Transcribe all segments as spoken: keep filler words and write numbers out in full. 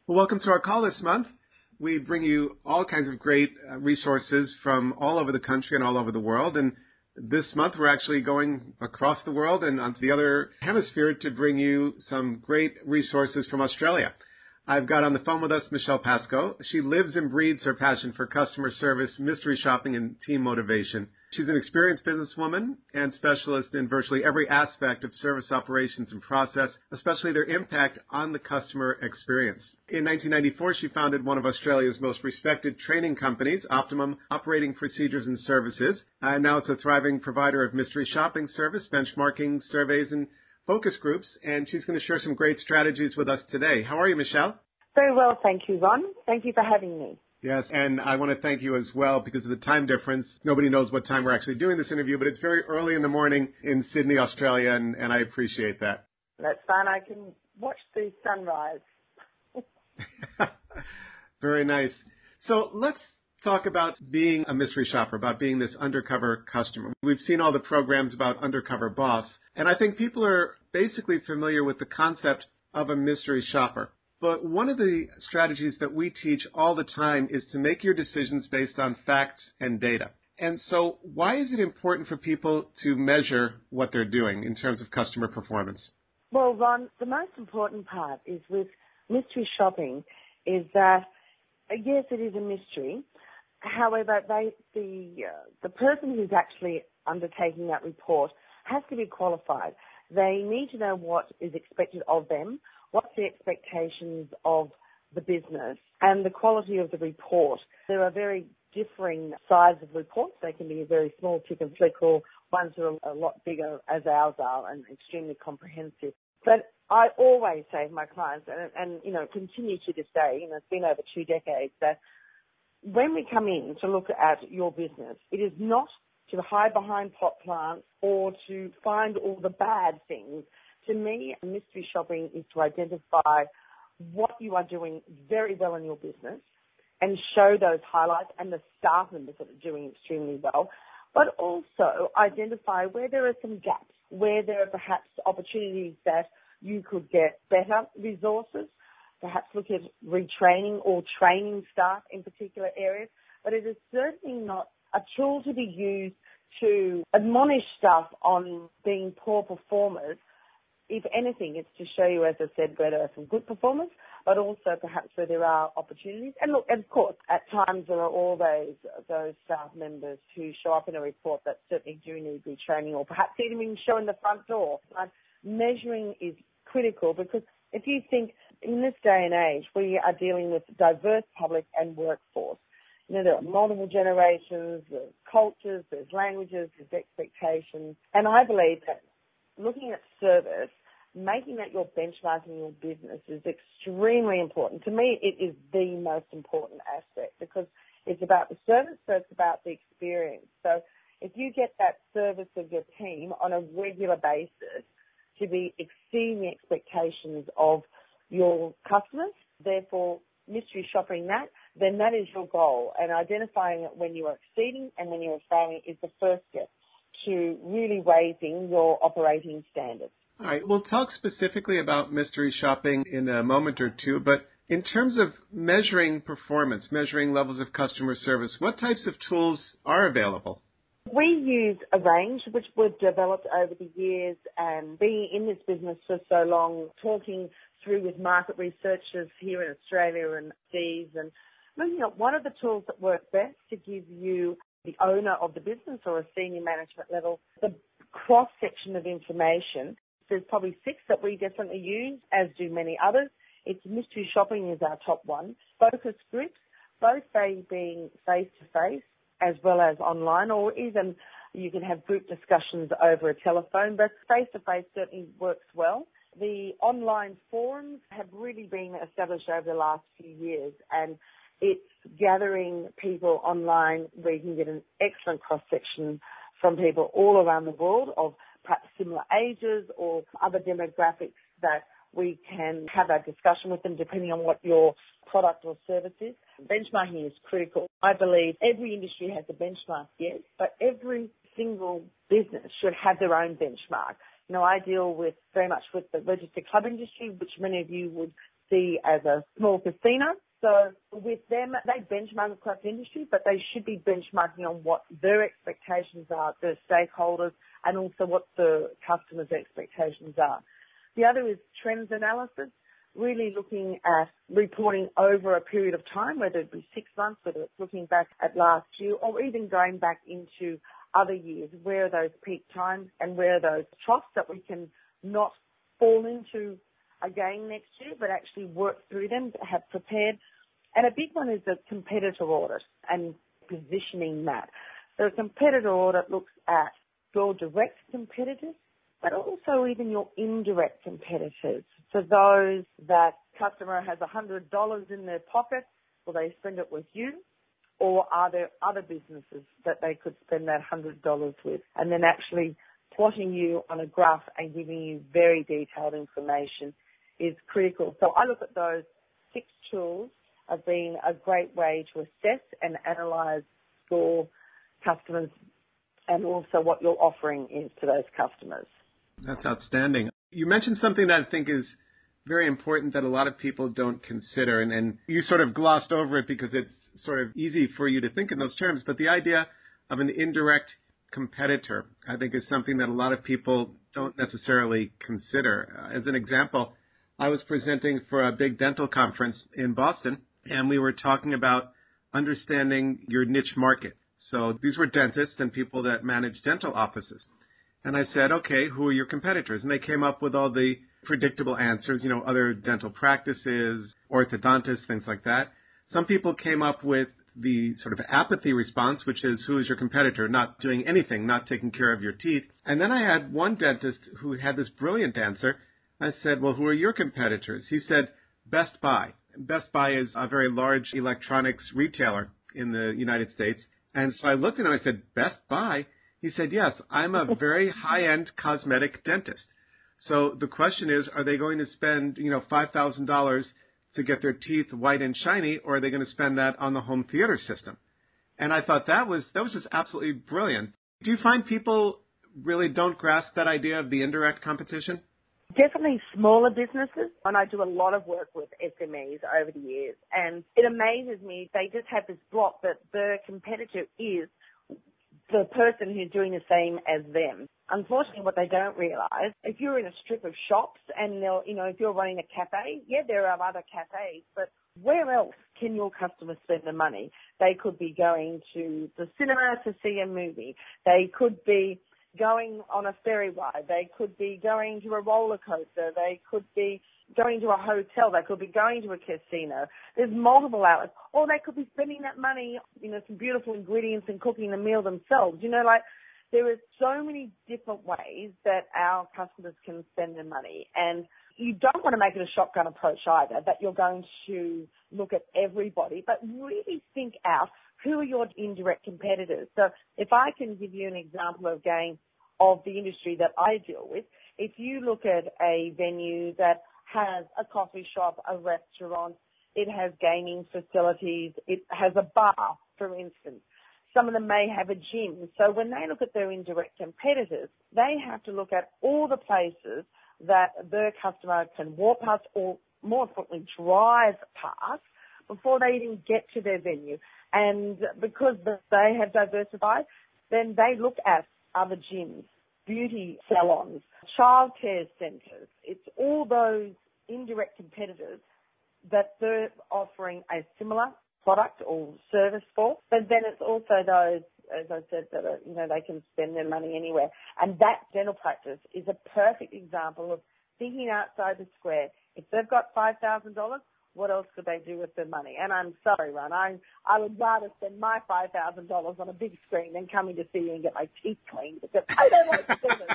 Well, welcome to our call this month. We bring you all kinds of great uh, resources from all over the country and all over the world. And this month, we're actually going across the world and onto the other hemisphere to bring you some great resources from Australia. I've got on the phone with us Michelle Pascoe. She lives and breathes her passion for customer service, mystery shopping, and team motivation. She's an experienced businesswoman and specialist in virtually every aspect of service operations and process, especially their impact on the customer experience. In nineteen ninety-four, she founded one of Australia's most respected training companies, Optimum Operating Procedures and Services. And now it's a thriving provider of mystery shopping service, benchmarking, surveys, and focus groups. And she's going to share some great strategies with us today. How are you, Michelle? Very well, thank you, Ron. Thank you for having me. Yes, and I want to thank you as well because of the time difference. Nobody knows what time we're actually doing this interview, but it's very early in the morning in Sydney, Australia, and, and I appreciate that. That's fine. I can watch the sunrise. Very nice. So let's talk about being a mystery shopper, about being this undercover customer. We've seen all the programs about undercover boss, and I think people are basically familiar with the concept of a mystery shopper. But one of the strategies that we teach all the time is to make your decisions based on facts and data. And so why is it important for people to measure what they're doing in terms of customer performance? Well, Ron, the most important part is with mystery shopping is that, uh, yes, it is a mystery. However, they, the, uh, the person who's actually undertaking that report has to be qualified. They need to know what is expected of them, what's the expectations of the business, and the quality of the report. There are very differing sizes of reports. They can be a very small tick and flick, or ones that are a lot bigger, as ours are, and extremely comprehensive. But I always say to my clients, and, and you know, continue to this day, you know, it's been over two decades, that when we come in to look at your business, it is not to hide behind pot plants or to find all the bad things. To me, mystery shopping is to identify what you are doing very well in your business and show those highlights and the staff members that are doing extremely well, but also identify where there are some gaps, where there are perhaps opportunities that you could get better resources, perhaps look at retraining or training staff in particular areas. But it is certainly not a tool to be used to admonish staff on being poor performers. If anything, it's to show you, as I said, where there are some good performers, but also perhaps where there are opportunities. And look, of course, at times there are always those staff members who show up in a report that certainly do need retraining or perhaps even show in the front door. But measuring is critical because if you think in this day and age, we are dealing with diverse public and workforce. You know, there are multiple generations, there's cultures, there's languages, there's expectations. And I believe that looking at service, making that your benchmarking your business is extremely important. To me, it is the most important aspect because it's about the service, so it's about the experience. So if you get that service of your team on a regular basis to be exceeding the expectations of your customers, therefore mystery shopping that, then that is your goal. And identifying it when you are exceeding and when you are failing is the first step to really raising your operating standards. All right, we'll talk specifically about mystery shopping in a moment or two, but in terms of measuring performance, measuring levels of customer service, what types of tools are available? We use a range which we've developed over the years, and being in this business for so long, talking through with market researchers here in Australia and overseas, and looking at what are the tools that work best to give you, the owner of the business or a senior management level, the cross-section of information. There's probably six that we definitely use, as do many others. It's mystery shopping is our top one. Focus groups, both they being face-to-face as well as online, or even you can have group discussions over a telephone, but face-to-face certainly works well. The online forums have really been established over the last few years, and it's gathering people online where you can get an excellent cross-section from people all around the world of perhaps similar ages or other demographics that we can have a discussion with them depending on what your product or service is. Benchmarking is critical. I believe every industry has a benchmark, yes, but every single business should have their own benchmark. You know, I deal with very much with the registered club industry, which many of you would see as a small casino. So with them, they benchmark across the industry, but they should be benchmarking on what their expectations are, their stakeholders, and also what the customers' expectations are. The other is trends analysis, really looking at reporting over a period of time, whether it be six months, whether it's looking back at last year, or even going back into other years. Where are those peak times and where are those troughs that we can not fall into again next year, but actually work through them, have prepared. And a big one is the competitor audit and positioning that. So a competitor audit looks at your direct competitors, but also even your indirect competitors. For those that customer has one hundred dollars in their pocket, will they spend it with you? Or are there other businesses that they could spend that one hundred dollars with? And then actually plotting you on a graph and giving you very detailed information is critical. So I look at those six tools as being a great way to assess and analyse your customers and also what your offering is to those customers. That's outstanding. You mentioned something that I think is very important that a lot of people don't consider, and, and you sort of glossed over it because it's sort of easy for you to think in those terms, but the idea of an indirect competitor, I think, is something that a lot of people don't necessarily consider. Uh, as an example, I was presenting for a big dental conference in Boston, and we were talking about understanding your niche market. So these were dentists and people that manage dental offices. And I said, okay, who are your competitors? And they came up with all the predictable answers, you know, other dental practices, orthodontists, things like that. Some people came up with the sort of apathy response, which is, who is your competitor? Not doing anything, not taking care of your teeth. And then I had one dentist who had this brilliant answer. I said, well, who are your competitors? He said, Best Buy. Best Buy is a very large electronics retailer in the United States. And so I looked at him and I said, Best Buy? He said, yes, I'm a very high-end cosmetic dentist. So the question is, are they going to spend, you know, five thousand dollars to get their teeth white and shiny, or are they going to spend that on the home theater system? And I thought that was that was just absolutely brilliant. Do you find people really don't grasp that idea of the indirect competition? Definitely smaller businesses, and I do a lot of work with S M Es over the years, and it amazes me. They just have this block that the competitor is the person who's doing the same as them. Unfortunately, what they don't realise, if you're in a strip of shops and, they'll, you know, if you're running a cafe, yeah, there are other cafes, but where else can your customers spend the money? They could be going to the cinema to see a movie. They could be going on a ferry ride. They could be going to a roller coaster. They could be going to a hotel. They could be going to a casino. There's multiple outlets. Or they could be spending that money, you know, some beautiful ingredients and cooking the meal themselves. You know, like, there are so many different ways that our customers can spend their money. And you don't want to make it a shotgun approach either, that you're going to look at everybody, but really think out who are your indirect competitors. So if I can give you an example again of the industry that I deal with, if you look at a venue that has a coffee shop, a restaurant, it has gaming facilities, it has a bar, for instance. Some of them may have a gym. So when they look at their indirect competitors, they have to look at all the places that their customer can walk past, or more importantly, drive past before they even get to their venue. And because they have diversified, then they look at other gyms, beauty salons, childcare centres. It's all those indirect competitors that they're offering a similar product or service for. But then it's also those, as I said, that are, you know, they can spend their money anywhere. And that dental practice is a perfect example of thinking outside the square. If they've got five thousand dollars, what else could they do with their money? And I'm sorry, Ron, I I would rather spend my five thousand dollars on a big screen than coming to see you and get my teeth cleaned, because I don't like to do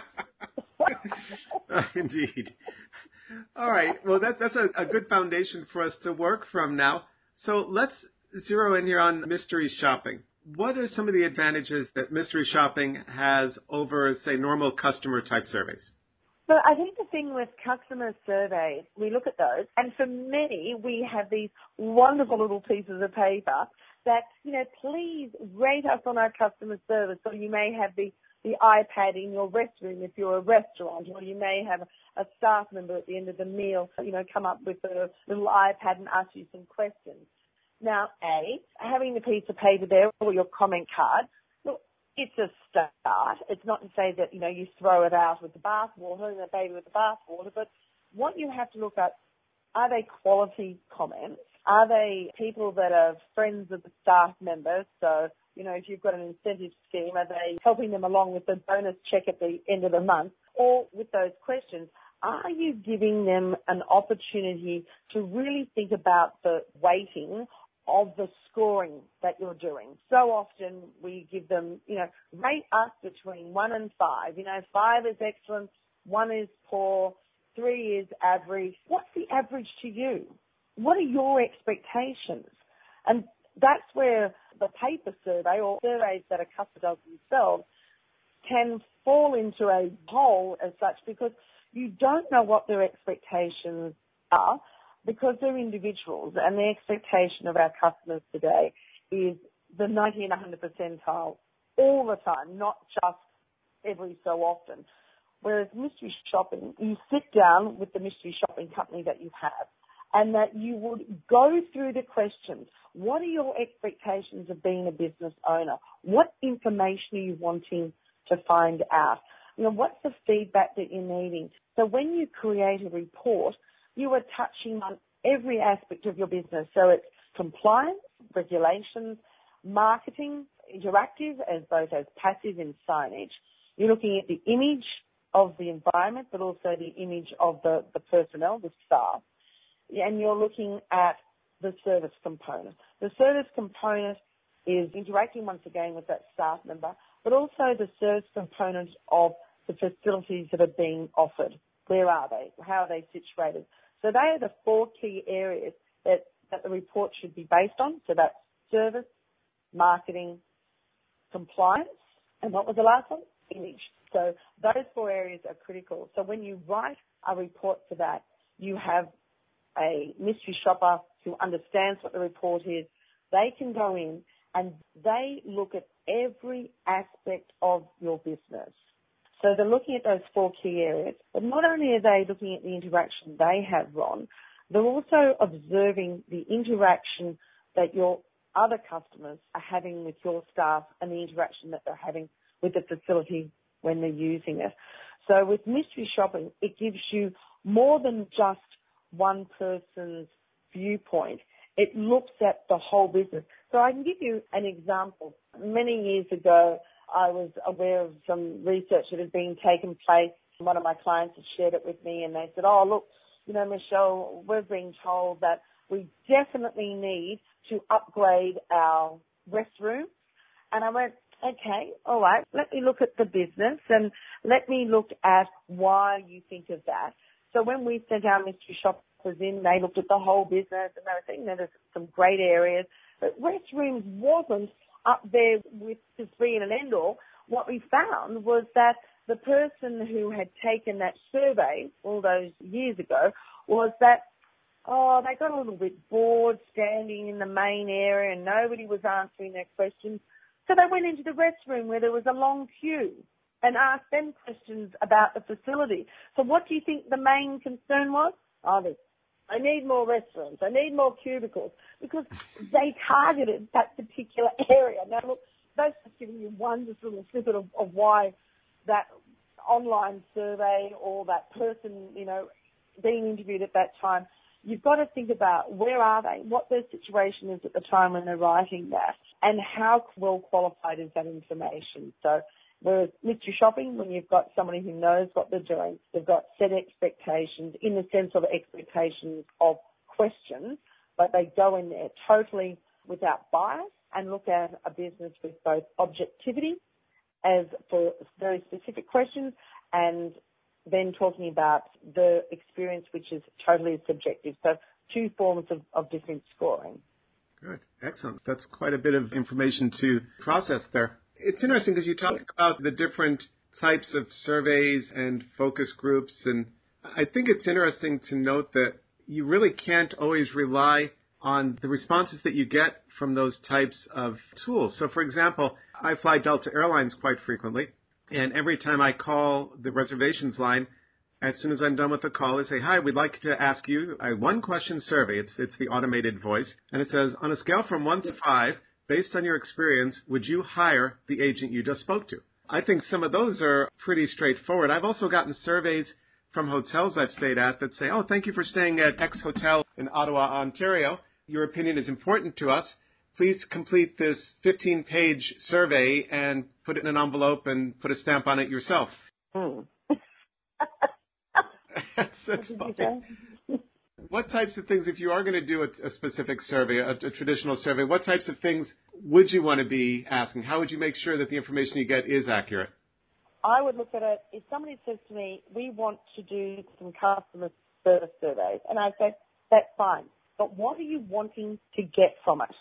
this. uh, indeed. All right. Well, that, that's a, a good foundation for us to work from now. So let's zero in here on mystery shopping. What are some of the advantages that mystery shopping has over, say, normal customer type surveys? So I think the thing with customer surveys, we look at those, and for many, we have these wonderful little pieces of paper that, you know, please rate us on our customer service. So you may have the, the iPad in your restroom if you're a restaurant, or you may have a staff member at the end of the meal, you know, come up with a little iPad and ask you some questions. Now, A, having the piece of paper there or your comment card, look, it's a start. It's not to say that, you know, you throw it out with the bathwater and the baby with the bathwater, but what you have to look at, are they quality comments? Are they people that are friends of the staff members? So, you know, if you've got an incentive scheme, are they helping them along with the bonus check at the end of the month? Or with those questions, are you giving them an opportunity to really think about the weighting of the scoring that you're doing? So often we give them, you know, rate us between one and five. You know, five is excellent, one is poor, three is average. What's the average to you? What are your expectations? And that's where the paper survey or surveys that a customer does themselves can fall into a hole as such, because you don't know what their expectations are, because they're individuals, and the expectation of our customers today is the ninety and one hundred percentile all the time, not just every so often. Whereas mystery shopping, you sit down with the mystery shopping company that you have, and that you would go through the questions. What are your expectations of being a business owner? What information are you wanting to find out? You know, what's the feedback that you're needing? So when you create a report, you are touching on every aspect of your business. So it's compliance, regulations, marketing, interactive as both as passive and signage. You're looking at the image of the environment, but also the image of the, the personnel, the staff. And you're looking at the service component. The service component is interacting once again with that staff member, but also the service component of the facilities that are being offered. Where are they? How are they situated? So they are the four key areas that, that the report should be based on. So that's service, marketing, compliance, and what was the last one? Image. So those four areas are critical. So when you write a report for that, you have a mystery shopper who understands what the report is. They can go in and they look at every aspect of your business. So they're looking at those four key areas, but not only are they looking at the interaction they have, Ron, they're also observing the interaction that your other customers are having with your staff and the interaction that they're having with the facility when they're using it. So with mystery shopping, it gives you more than just one person's viewpoint. It looks at the whole business. So I can give you an example. Many years ago, I was aware of some research that had been taken place. One of my clients had shared it with me, and they said, oh, look, you know, Michelle, we're being told that we definitely need to upgrade our restroom. And I went, okay, all right, let me look at the business and let me look at why you think of that. So when we sent our mystery shoppers in, they looked at the whole business and they were thinking there's some great areas. But restrooms wasn't up there with the be and an end all. What we found was that the person who had taken that survey all those years ago was that, oh, they got a little bit bored standing in the main area and nobody was answering their questions. So they went into the restroom where there was a long queue and asked them questions about the facility. So what do you think the main concern was? Oh, I need more restrooms. I need more cubicles, because they targeted that particular area. Now, look, that's just giving you one just little snippet of, of why that online survey or that person, you know, being interviewed at that time, you've got to think about where are they, what their situation is at the time when they're writing that, and how well qualified is that information. So whereas mystery shopping, when you've got somebody who knows what they're doing, they've got set expectations in the sense of expectations of questions, but they go in there totally without bias and look at a business with both objectivity as for very specific questions, and then talking about the experience, which is totally subjective. So two forms of, of different scoring. Good. Excellent. That's quite a bit of information to process there. It's interesting because you talk about the different types of surveys and focus groups, and I think it's interesting to note that you really can't always rely on the responses that you get from those types of tools. So, for example, I fly Delta Airlines quite frequently, And every time I call the reservations line, as soon as I'm done with the call, they say, hi, we'd like to ask you a one-question survey. It's, it's the automated voice. And it says, on a scale from one to five, based on your experience, would you hire the agent you just spoke to? I think some of those are pretty straightforward. I've also gotten surveys from hotels I've stayed at that say, oh, thank you for staying at X Hotel in Ottawa, Ontario. Your opinion is important to us. Please complete this fifteen-page survey and put it in an envelope and put a stamp on it yourself. Hmm. that's that's funny. What types of things, if you are going to do a, a specific survey, a, a traditional survey, what types of things would you want to be asking? How would you make sure that the information you get is accurate? I would look at it, if somebody says to me, we want to do some customer service surveys, and I say, that's fine, but what are you wanting to get from it?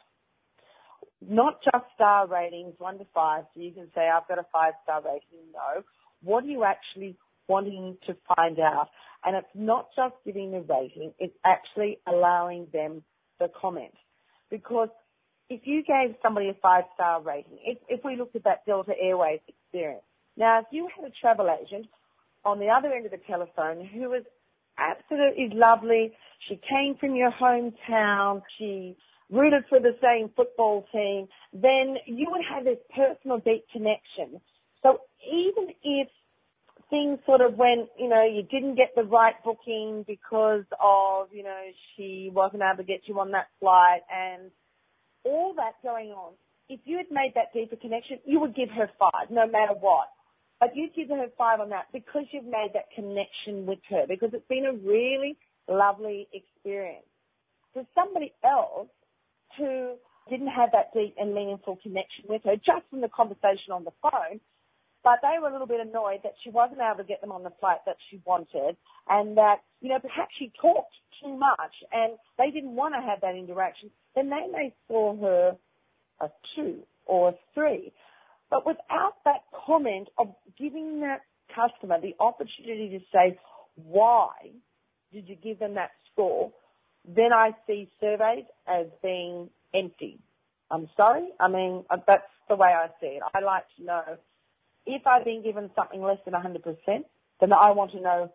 Not just star ratings, one to five, so you can say, I've got a five-star rating. No. What are you actually wanting to find out? And it's not just giving the rating, it's actually allowing them the comment. Because if you gave somebody a five-star rating, if, if we looked at that Delta Airways experience, now if you had a travel agent on the other end of the telephone who was absolutely lovely, she came from your hometown, she rooted for the same football team, then you would have this personal deep connection. So even if things sort of went, you know, you didn't get the right booking because of, you know, she wasn't able to get you on that flight and all that going on, if you had made that deeper connection, you would give her five, no matter what. But you'd give her five on that because you've made that connection with her, because it's been a really lovely experience. For somebody else who didn't have that deep and meaningful connection with her, just from the conversation on the phone, but they were a little bit annoyed that she wasn't able to get them on the flight that she wanted, and that, you know, perhaps she talked too much and they didn't want to have that interaction, then they may score her a two or a three. But without that comment of giving that customer the opportunity to say, why did you give them that score, then I see surveys as being empty. I'm sorry. I mean, that's the way I see it. I like to know if I've been given something less than one hundred percent, then I want to know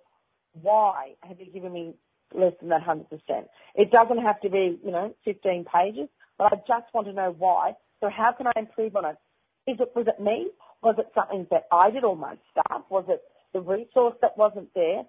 why have you given me less than that one hundred percent. It doesn't have to be, you know, fifteen pages, but I just want to know why. So how can I improve on it? Is it, was it me? Was it something that I did or my staff? Was it the resource that wasn't there?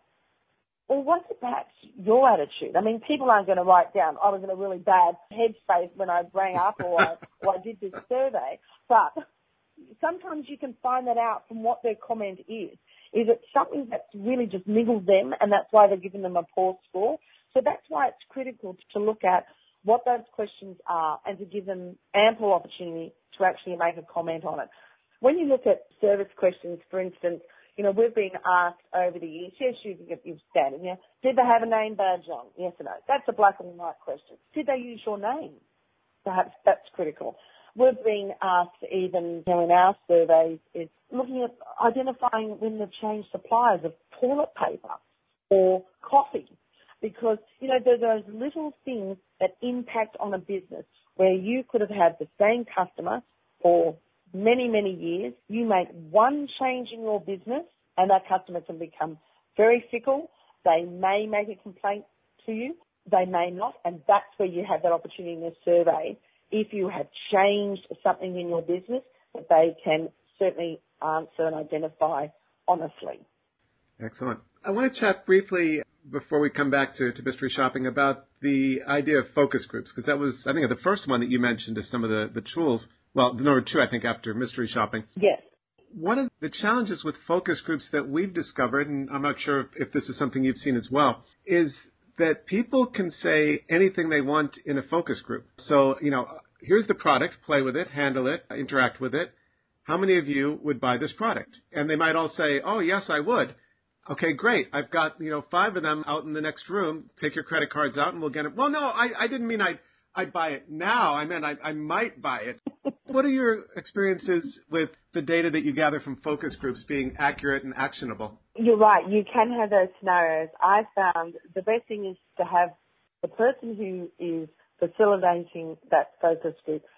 Or was it perhaps your attitude? I mean, people aren't going to write down, I was in a really bad headspace when I rang up or I, or I did this survey. But sometimes you can find that out from what their comment is. Is it something that's really just niggled them and that's why they're giving them a poor score? So that's why it's critical to look at what those questions are and to give them ample opportunity to actually make a comment on it. When you look at service questions, for instance, you know, we've been asked over the years, yes, you, you've standard, yeah, did they have a name badge on? Yes or no? That's a black and white question. Did they use your name? Perhaps that's critical. We've been asked even, you know, in our surveys is looking at identifying when they've changed suppliers of toilet paper or coffee, because, you know, there are those little things that impact on a business where you could have had the same customer for many, many years. You make one change in your business and that customer can become very fickle. They may make a complaint to you. They may not. And that's where you have that opportunity in the survey. If you have changed something in your business, that they can certainly answer and identify honestly. Excellent. I want to chat briefly before we come back to, to mystery shopping about the idea of focus groups, because that was, I think, the first one that you mentioned as some of the, the tools. Well, the number two, I think, after mystery shopping. Yes. One of the challenges with focus groups that we've discovered, and I'm not sure if this is something you've seen as well, is that people can say anything they want in a focus group. So, you know, here's the product, play with it, handle it, interact with it. How many of you would buy this product? And they might all say, oh, yes, I would. Okay, great. I've got, you know, five of them out in the next room. Take your credit cards out and we'll get it. Well, no, I, I didn't mean I'd, I'd buy it now. I meant I, I might buy it. What are your experiences with the data that you gather from focus groups being accurate and actionable? You're right. You can have those scenarios. I found the best thing is to have the person who is facilitating that focus group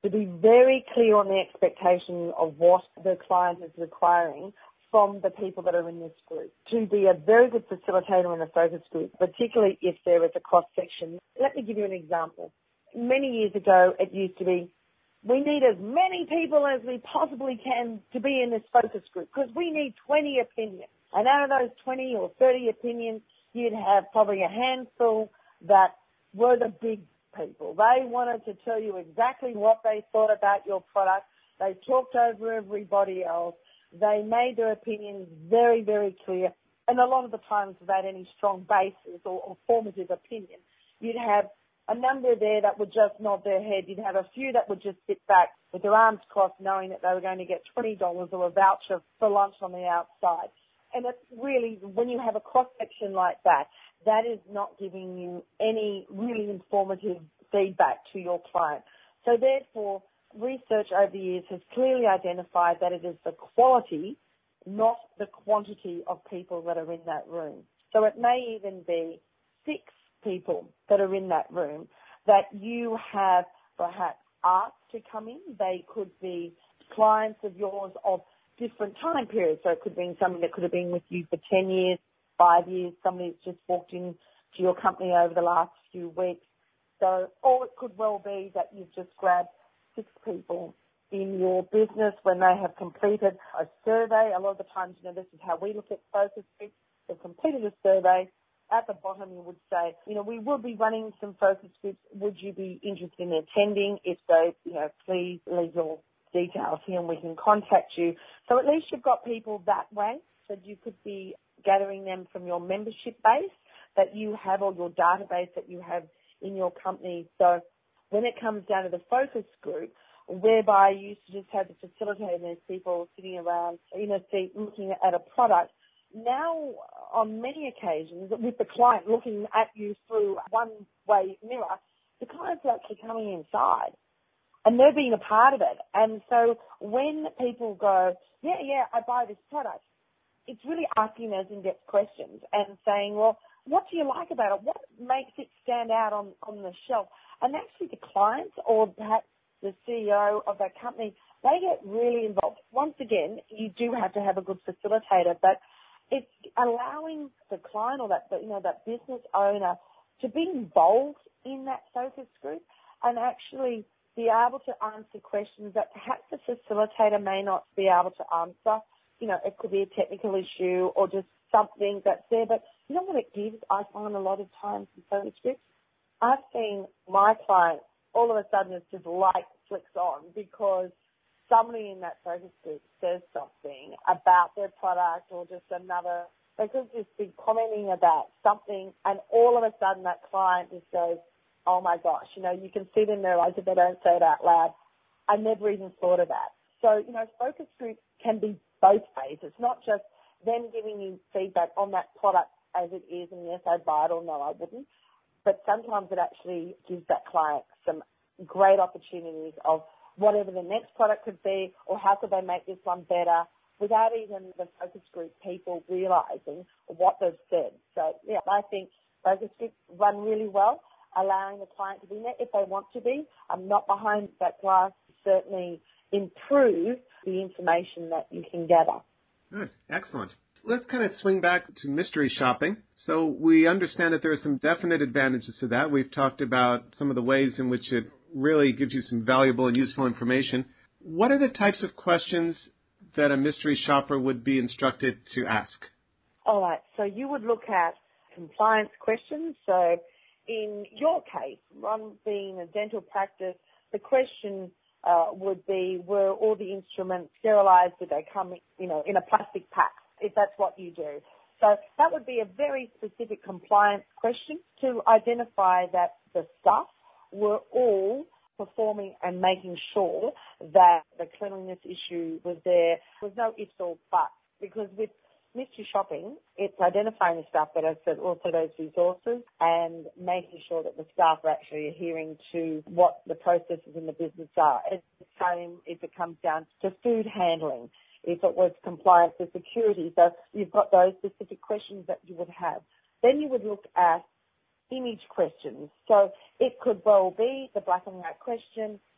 to be very clear on the expectation of what the client is requiring from the people that are in this group, to be a very good facilitator in the focus group, particularly if there is a cross-section. Let me give you an example. Many years ago, it used to be, we need as many people as we possibly can to be in this focus group because we need twenty opinions. And out of those twenty or thirty opinions, you'd have probably a handful that were the big people. They wanted to tell you exactly what they thought about your product. They talked over everybody else. They made their opinions very, very clear. And a lot of the times without any strong basis or, or formative opinion, you'd have a number there that would just nod their head. You'd have a few that would just sit back with their arms crossed knowing that they were going to get twenty dollars or a voucher for lunch on the outside. And it's really, when you have a cross-section like that, that is not giving you any really informative feedback to your client. So therefore, research over the years has clearly identified that it is the quality, not the quantity of people that are in that room. So it may even be six people that are in that room that you have perhaps asked to come in. They could be clients of yours of different time periods. So it could be somebody that could have been with you for ten years, five years, somebody that's just walked into your company over the last few weeks. So, or it could well be that you've just grabbed six people in your business when they have completed a survey. A lot of the times, you know, this is how we look at focus groups. They've completed a survey. At the bottom, you would say, you know, we will be running some focus groups. Would you be interested in attending? If so, you know, please leave your details here and we can contact you. So at least you've got people that way. So you could be gathering them from your membership base that you have, or your database that you have in your company. So when it comes down to the focus group, whereby you used to just have the facilitator and there's people sitting around in a seat looking at a product, now on many occasions with the client looking at you through a one-way mirror, the client's actually coming inside and they're being a part of it. And so when people go, yeah, yeah, I buy this product, it's really asking those in-depth questions and saying, well, what do you like about it? What makes it stand out on, on the shelf? And actually the clients or perhaps the C E O of that company, they get really involved. Once again, you do have to have a good facilitator, but it's allowing the client or that, you know, that business owner to be involved in that focus group and actually be able to answer questions that perhaps the facilitator may not be able to answer. You know, it could be a technical issue or just something that's there. But you know what it gives, I find a lot of times in focus groups? I've seen my clients, all of a sudden it's just light flicks on because somebody in that focus group says something about their product or just another, they could just be commenting about something and all of a sudden that client just goes, oh my gosh, you know, you can see them in their eyes if they don't say it out loud. I never even thought of that. So, you know, focus groups can be both ways. It's not just them giving you feedback on that product as it is and yes, I'd buy it or no, I wouldn't. But sometimes it actually gives that client some great opportunities of whatever the next product could be or how could they make this one better without even the focus group people realising what they've said. So, yeah, I think focus groups run really well, allowing the client to be there if they want to be. I'm not behind that glass, certainly improve the information that you can gather. Good. Excellent. Let's kind of swing back to mystery shopping. So we understand that there are some definite advantages to that. We've talked about some of the ways in which it really gives you some valuable and useful information. What are the types of questions that a mystery shopper would be instructed to ask? All right. So you would look at compliance questions. So in your case, one being a dental practice, the question uh, would be, were all the instruments sterilized? Did they come, you know, in a plastic pack, if that's what you do? So that would be a very specific compliance question to identify that the staff were all performing and making sure that the cleanliness issue was there. There was no ifs or buts, because with mystery shopping, it's identifying the staff, but also those resources and making sure that the staff are actually adhering to what the processes in the business are. It's the same if it comes down to food handling, if it was compliance with security. So you've got those specific questions that you would have. Then you would look at image questions. So it could well be the black and white question,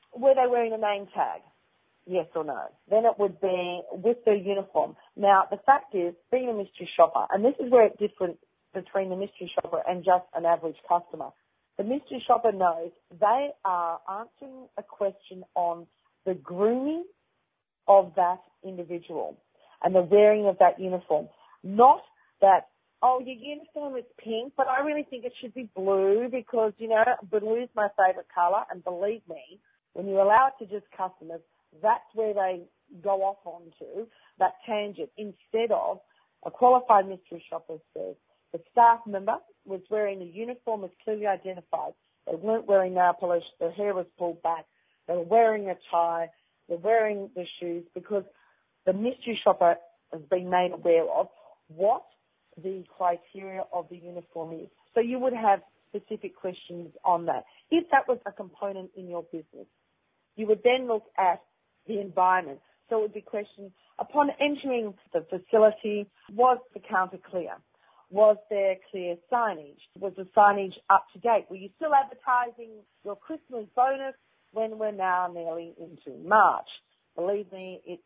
were they wearing a name tag? Yes or no? Then it would be with their uniform. Now, the fact is, being a mystery shopper, and this is where it's different between the mystery shopper and just an average customer. The mystery shopper knows they are answering a question on the grooming of that individual and the wearing of that uniform. Not that, oh, your uniform is pink, but I really think it should be blue because, you know, blue is my favourite colour. And believe me, when you allow it to just customers, that's where they go off onto, that tangent, instead of a qualified mystery shopper says the staff member was wearing a uniform as clearly identified. They weren't wearing nail polish, their hair was pulled back, they were wearing a tie, they're wearing the shoes, because the mystery shopper has been made aware of what the criteria of the uniform is. So you would have specific questions on that. If that was a component in your business, you would then look at the environment. So it would be questions, upon entering the facility, was the counter clear? Was there clear signage? Was the signage up to date? Were you still advertising your Christmas bonus when we're now nearly into March? Believe me, it's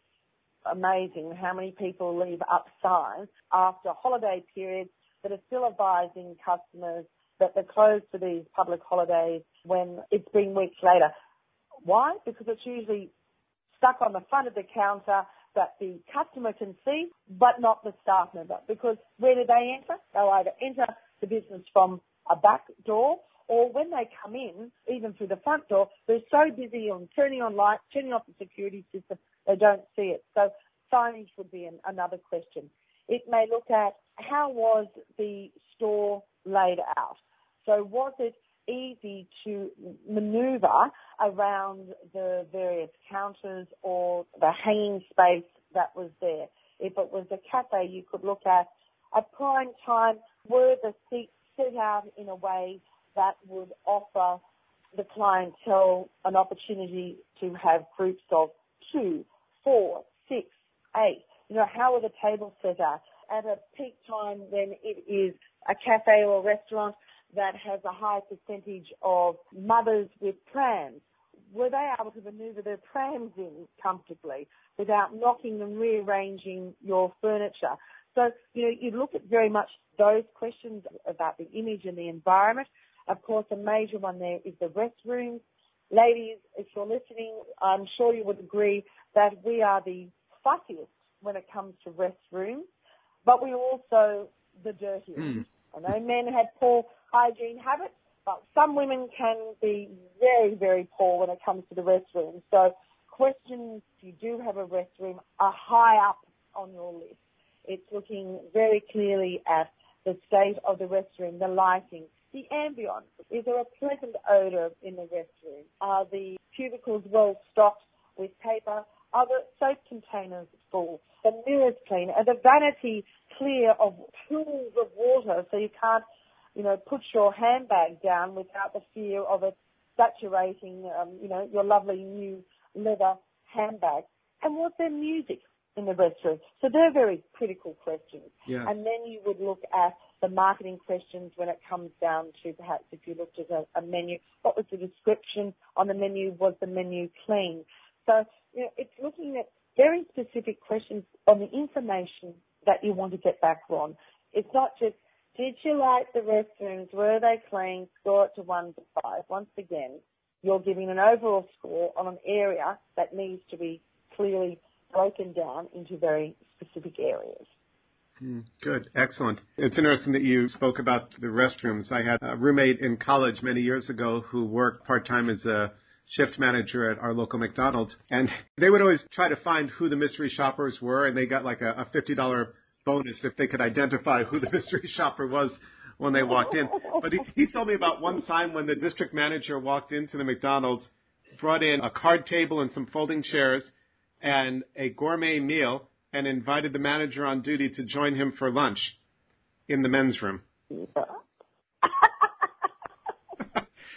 amazing how many people leave up signs after holiday periods that are still advising customers that they're closed for these public holidays when it's been weeks later. Why? Because it's usually stuck on the front of the counter that the customer can see, but not the staff member. Because where do they enter? They'll either enter the business from a back door, or when they come in, even through the front door, they're so busy on turning on lights, turning off the security system, they don't see it. So signage would be an, another question. It may look at how was the store laid out. So was it easy to maneuver around the various counters or the hanging space that was there? If it was a cafe, you could look at at prime time, were the seats set out in a way that would offer the clientele an opportunity to have groups of two, four, six, eight. You know, how are the tables set out? At a peak time when it is a cafe or a restaurant that has a high percentage of mothers with prams, were they able to manoeuvre their prams in comfortably without knocking and rearranging your furniture? So, you know, you look at very much those questions about the image and the environment. Of course, a major one there is the restrooms. Ladies, if you're listening, I'm sure you would agree that we are the fussiest when it comes to restrooms, but we're also the dirtiest. Mm. I know men have poor hygiene habits, but some women can be very, very poor when it comes to the restroom. So questions, if you do have a restroom, are high up on your list. It's looking very clearly at the state of the restroom, the lighting, the ambience. Is there a pleasant odour in the restroom? Are the cubicles well stocked with paper? Are the soap containers full? The mirrors clean? Are the vanity clear of pools of water so you can't, you know, put your handbag down without the fear of it saturating, um, you know, your lovely new leather handbag? And was there music in the restroom? So they're very critical questions. Yes. And then you would look at the marketing questions when it comes down to perhaps if you looked at a, a menu, what was the description on the menu? Was the menu clean? So, you know, it's looking at very specific questions on the information that you want to get back on. It's not just, did you like the restrooms? Were they clean? Score it to one to five. Once again, you're giving an overall score on an area that needs to be clearly broken down into very specific areas. Mm, good. Excellent. It's interesting that you spoke about the restrooms. I had a roommate in college many years ago who worked part-time as a shift manager at our local McDonald's, and they would always try to find who the mystery shoppers were, and they got like a, a fifty dollars bonus if they could identify who the mystery shopper was when they walked in. But he, he told me about one time when the district manager walked into the McDonald's, brought in a card table and some folding chairs and a gourmet meal, and invited the manager on duty to join him for lunch in the men's room.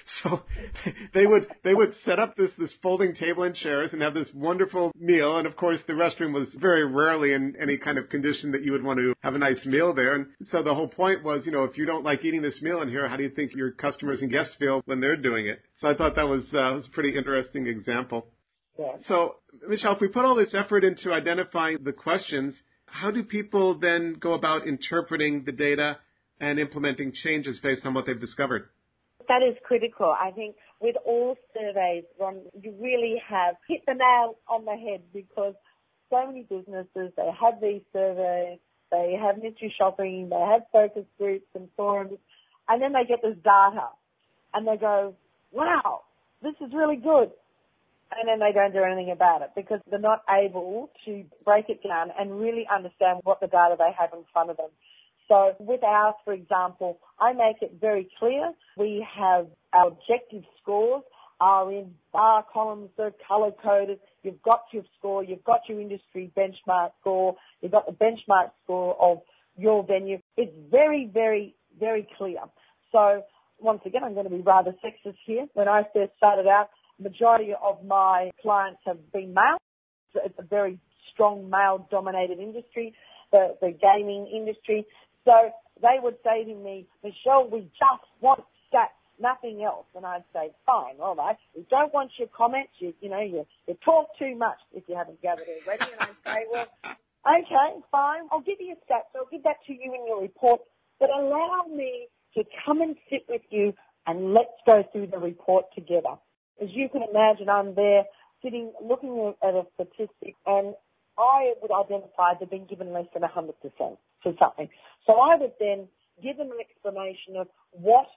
So they would they would set up this this folding table and chairs and have this wonderful meal. And of course, the restroom was very rarely in any kind of condition that you would want to have a nice meal there. And so the whole point was, you know, if you don't like eating this meal in here, how do you think your customers and guests feel when they're doing it? So I thought that was, uh, was a pretty interesting example. Yeah. So, Michelle, if we put all this effort into identifying the questions, how do people then go about interpreting the data and implementing changes based on what they've discovered? That is critical. I think with all surveys, Ron, you really have hit the nail on the head because so many businesses, they have these surveys, they have mystery shopping, they have focus groups and forums, and then they get this data and they go, wow, this is really good. And then they don't do anything about it because they're not able to break it down and really understand what the data they have in front of them. So with ours, for example, I make it very clear. We have our objective scores are in bar columns, they're color-coded. You've got your score, you've got your industry benchmark score, you've got the benchmark score of your venue. It's very, very, very clear. So once again, I'm going to be rather sexist here. When I first started out, the majority of my clients have been male. It's a very strong male-dominated industry, the, the gaming industry. So they would say to me, Michelle, we just want stats, nothing else. And I'd say, fine, all right. We don't want your comments. You, you know, you, you talk too much if you haven't gathered already. And I'd say, well, okay, fine. I'll give you your stats. I'll give that to you in your report. But allow me to come and sit with you and let's go through the report together. As you can imagine, I'm there sitting, looking at a statistic, and I would identify they've been given less than one hundred percent for something. So I would then give them an explanation of what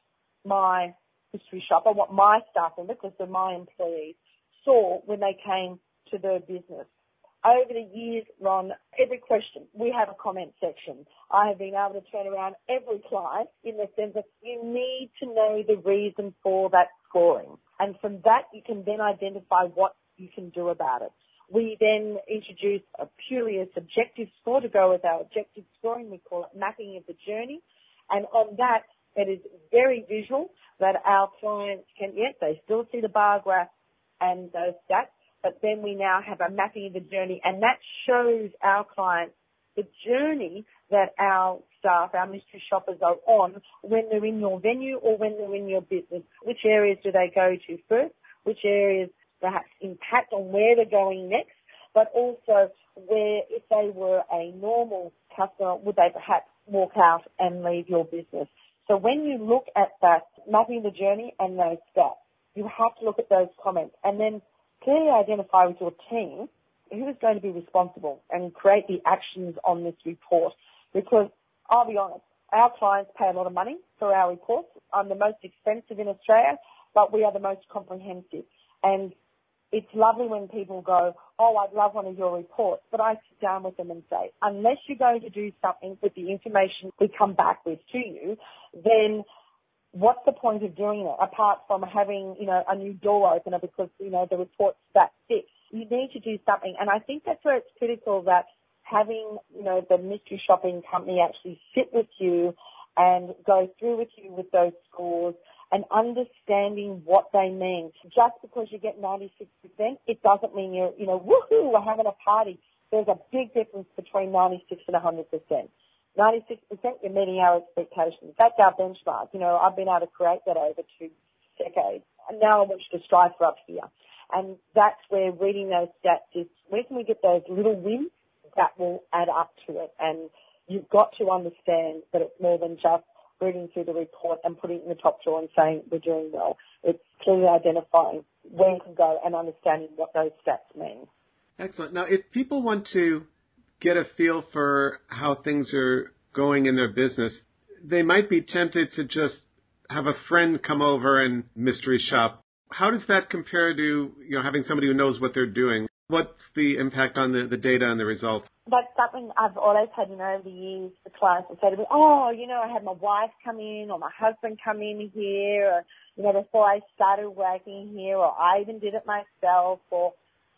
my mystery shopper, what my staff members, because they're my employees, saw when they came to their business. Over the years, Ron, every question, we have a comment section. I have been able to turn around every client in the sense that you need to know the reason for that scoring. And from that, you can then identify what you can do about it. We then introduce a purely a subjective score to go with our objective scoring. We call it mapping of the journey. And on that, it is very visual that our clients can, yes, they still see the bar graph and those stats, but then we now have a mapping of the journey, and that shows our clients the journey that our staff, our mystery shoppers are on when they're in your venue or when they're in your business. Which areas do they go to first? Which areas perhaps impact on where they're going next? But also where, if they were a normal customer, would they perhaps walk out and leave your business? So when you look at that, mapping the journey and those stats, you have to look at those comments and then clearly identify with your team who is going to be responsible and create the actions on this report. Because I'll be honest, our clients pay a lot of money for our reports. I'm the most expensive in Australia, but we are the most comprehensive. And it's lovely when people go, oh, I'd love one of your reports. But I sit down with them and say, unless you're going to do something with the information we come back with to you, then what's the point of doing it apart from having, you know, a new door opener because, you know, the report's that thick? You need to do something. And I think that's where it's critical that having, you know, the mystery shopping company actually sit with you and go through with you with those scores and understanding what they mean. Just because you get ninety-six percent, it doesn't mean you're, you know, woohoo, we're having a party. There's a big difference between ninety-six and one hundred percent. ninety-six percent, you're meeting our expectations. That's our benchmark. You know, I've been able to create that over two decades. And now I want you to strive for up here. And that's where reading those stats is, where can we get those little wins that will add up to it? And you've got to understand that it's more than just reading through the report and putting it in the top drawer and saying we're doing well. It's clearly identifying where you can go and understanding what those stats mean. Excellent. Now, if people want to get a feel for how things are going in their business, they might be tempted to just have a friend come over and mystery shop. How does that compare to, you know, having somebody who knows what they're doing? What's the impact on the, the data and the results? That's something I've always had, you know, over the years. The clients will say to me, oh, you know, I had my wife come in or my husband come in here, or, you know, before I started working here, or I even did it myself, or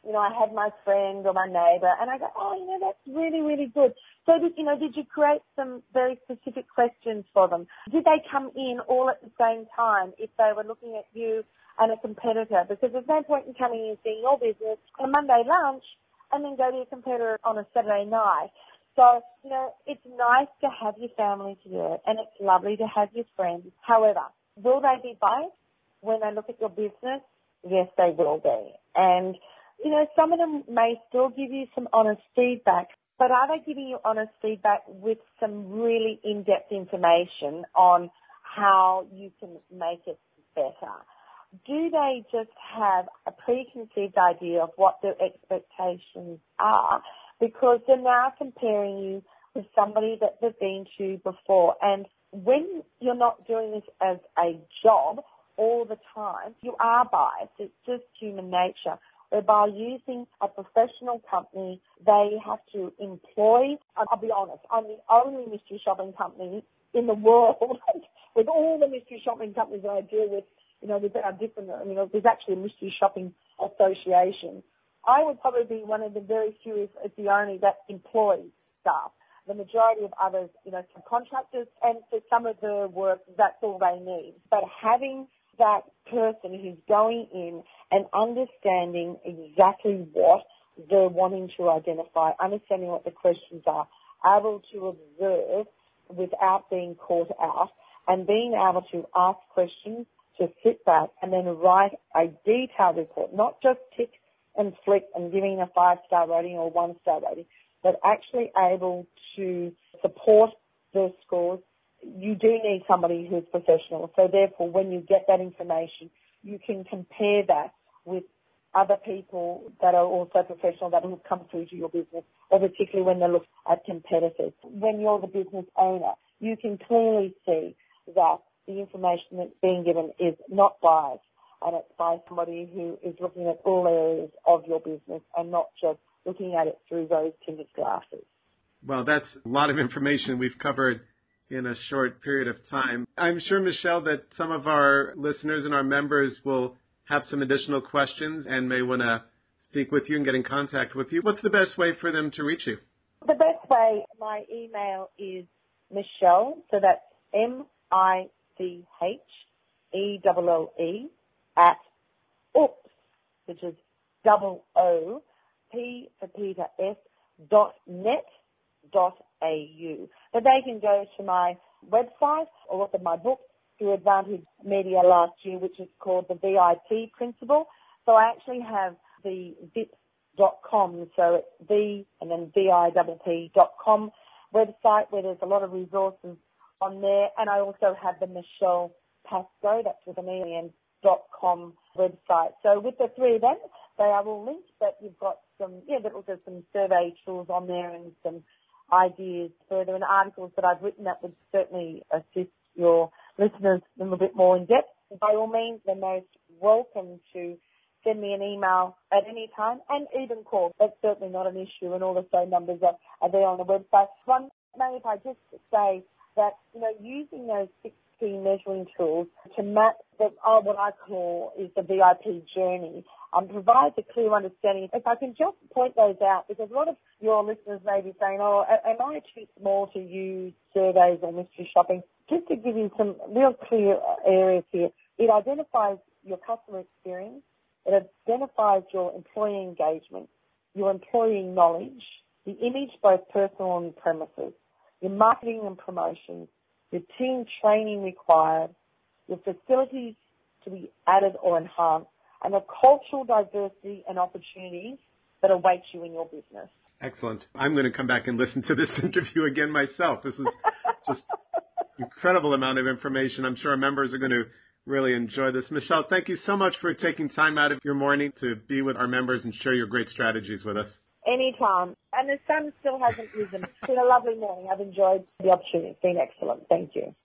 you know, I had my friend or my neighbour, and I go, oh, you know, that's really, really good. So, did, you know, did you create some very specific questions for them? Did they come in all at the same time if they were looking at you and a competitor? Because there's no point in coming in and seeing your business on a Monday lunch and then go to your competitor on a Saturday night. So, you know, it's nice to have your family to do it, and it's lovely to have your friends. However, will they be biased when they look at your business? Yes, they will be. And, you know, some of them may still give you some honest feedback, but are they giving you honest feedback with some really in-depth information on how you can make it better? Do they just have a preconceived idea of what their expectations are because they're now comparing you with somebody that they've been to before? And when you're not doing this as a job all the time, you are biased. It's just human nature. Whereby using a professional company, they have to employ, I'll be honest, I'm the only mystery shopping company in the world with all the mystery shopping companies that I deal with, you know, with our different, you know, there's actually a mystery shopping association. I would probably be one of the very few, if it's the only, that employs staff. The majority of others, you know, subcontractors, and for some of the work, that's all they need. But having that person who's going in and understanding exactly what they're wanting to identify, understanding what the questions are, able to observe without being caught out, and being able to ask questions, to sit back and then write a detailed report, not just tick and flick and giving a five-star rating or one-star rating, but actually able to support their scores. You do need somebody who's professional. So therefore, when you get that information, you can compare that with other people that are also professional that have come through to your business, or particularly when they look at competitors. When you're the business owner, you can clearly see that the information that's being given is not biased, and it's by somebody who is looking at all areas of your business and not just looking at it through rose-tinted glasses. Well, that's a lot of information we've covered in a short period of time. I'm sure, Michelle, that some of our listeners and our members will have some additional questions and may want to speak with you and get in contact with you. What's the best way for them to reach you? The best way, my email is Michelle, so that's M I C H E L L E at oops, which is double O, P for Peter, S dot net dot A U. But they can go to my website or look at my book through Advantage Media last year, which is called the V I P Principle. So I actually have the V I P dot com, so it's V and then V I P P dot com website where there's a lot of resources on there. And I also have the Michelle Pascoe, that's with an E N dot com website. So with the three of them, they are all linked, but you've got some, yeah, but also some survey tools on there and some ideas further and articles that I've written that would certainly assist your listeners a little bit more in depth. By all means, they're most welcome to send me an email at any time and even call. That's certainly not an issue, and all the phone numbers are, are there on the website. One, maybe if I just say that, you know, using those six key measuring tools to map the, oh, what I call is the V I P journey, um, provides a clear understanding. If I can just point those out, because a lot of your listeners may be saying, oh, am I too small to use surveys or mystery shopping? Just to give you some real clear areas here, it identifies your customer experience, it identifies your employee engagement, your employee knowledge, the image both personal and premises, your marketing and promotions, your team training required, your facilities to be added or enhanced, and the cultural diversity and opportunities that await you in your business. Excellent. I'm going to come back and listen to this interview again myself. This is just an incredible amount of information. I'm sure our members are going to really enjoy this. Michelle, thank you so much for taking time out of your morning to be with our members and share your great strategies with us. Anytime. And the sun still hasn't risen. It's been a lovely morning. I've enjoyed the opportunity. It's been excellent. Thank you.